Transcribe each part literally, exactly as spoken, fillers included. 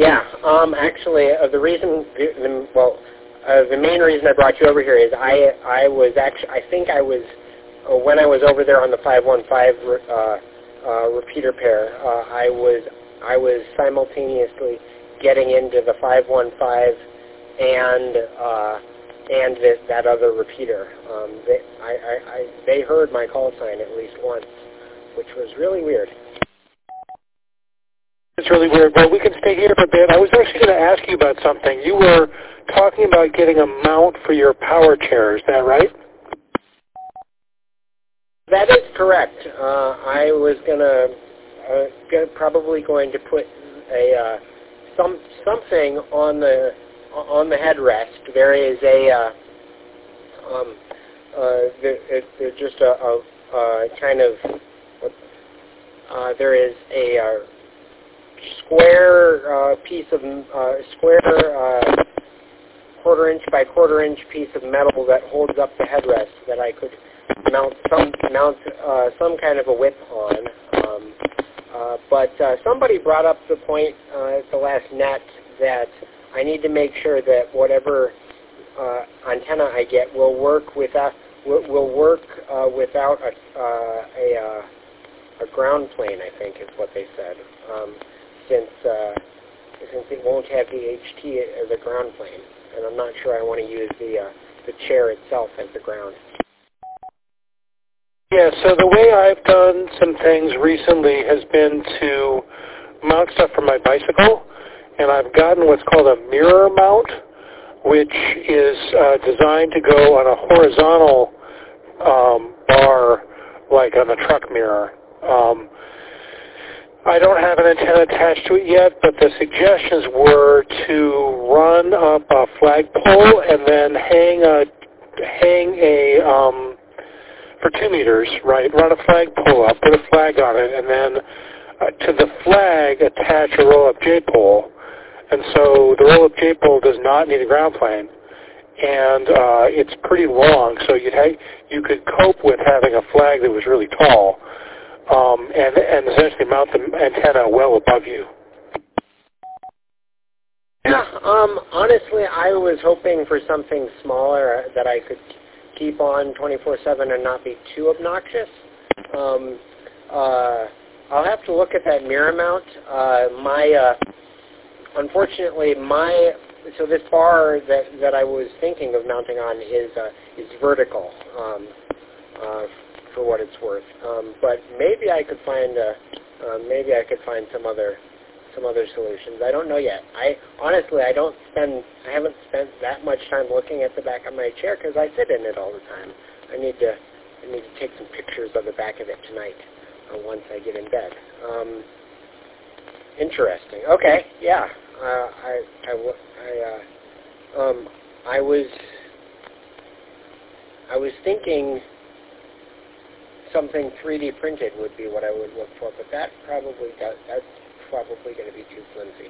Yeah, um, actually, uh, the reason, the, the, well, uh, the main reason I brought you over here is I, I was actually, I think I was, uh, when I was over there on the five one five uh, uh, repeater pair, uh, I was, I was simultaneously getting into the five one five and uh, and this, that other repeater. Um, they, I, I, I, they heard my call sign at least once, which was really weird. It's really weird. Well, we can stay here for a bit. I was actually going to ask you about something. You were talking about getting a mount for your power chair. Is that right? That is correct. Uh, I was gonna, uh, gonna probably going to put a uh, some something on the on the headrest. There is a uh, um, uh, there, it, there's just a, a, a kind of uh, there is a uh, square uh, piece of uh, square uh, quarter inch by quarter inch piece of metal that holds up the headrest that I could mount some mount uh, some kind of a whip on. Um, uh, but uh, somebody brought up the point uh, at the last net that I need to make sure that whatever uh, antenna I get will work without will, will work uh, without a uh, a, uh, a ground plane. I think is what they said. Um, since uh, since it won't have the H T as a ground plane, and I'm not sure I want to use the uh, the chair itself as the ground. Yeah, so the way I've done some things recently has been to mount stuff for my bicycle, and I've gotten what's called a mirror mount, which is uh, designed to go on a horizontal um, bar, like on a truck mirror. Um, I don't have an antenna attached to it yet, but the suggestions were to run up a flagpole and then hang a hang a um, for two meters, right? Run a flagpole up, put a flag on it, and then uh, to the flag attach a roll-up J-pole. And so the roll-up J-pole does not need a ground plane, and uh, it's pretty long, so you'd ha- you could cope with having a flag that was really tall. Um, and, and essentially mount the antenna well above you. Yeah, um, honestly, I was hoping for something smaller that I could keep on twenty-four seven and not be too obnoxious. Um, uh, I'll have to look at that mirror mount. Uh, my, uh, unfortunately, my so this bar that that I was thinking of mounting on is uh, is vertical. Um, uh, for what it's worth, um, but maybe I could find a, uh, maybe I could find some other some other solutions. I don't know yet. I honestly I don't spend I haven't spent that much time looking at the back of my chair because I sit in it all the time. I need to I need to take some pictures of the back of it tonight uh, once I get in bed. Um, interesting. Okay, yeah. Uh, I I I uh, um, I was I was thinking. Something three D printed would be what I would look for, but that probably does, that's probably going to be too flimsy.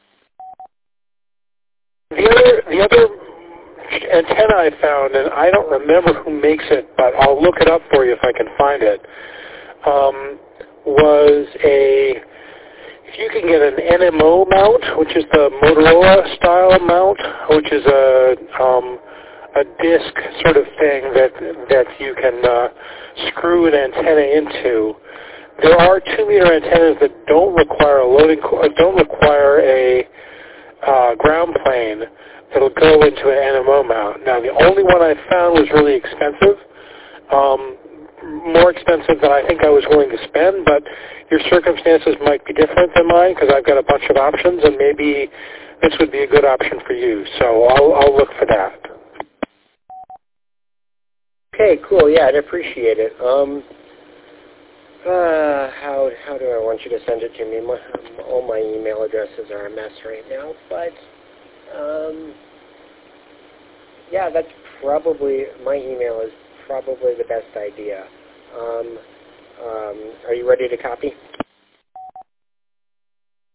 The other, the other antenna I found, and I don't remember who makes it, but I'll look it up for you if I can find it, um, was a, if you can get an N M O mount, which is the Motorola style mount, which is a, um, a disc sort of thing that that you can uh, screw an antenna into. There are two-meter antennas that don't require a loading, don't require a uh, ground plane that'll go into an N M O mount. Now, the only one I found was really expensive, um, more expensive than I think I was willing to spend. But your circumstances might be different than mine because I've got a bunch of options, and maybe this would be a good option for you. So I'll, I'll look for that. Okay, cool. Yeah, I'd appreciate it. Um, uh, how how do I want you to send it to me? My, all my email addresses are a mess right now, but um, yeah, that's probably my email is probably the best idea. Um, um, are you ready to copy?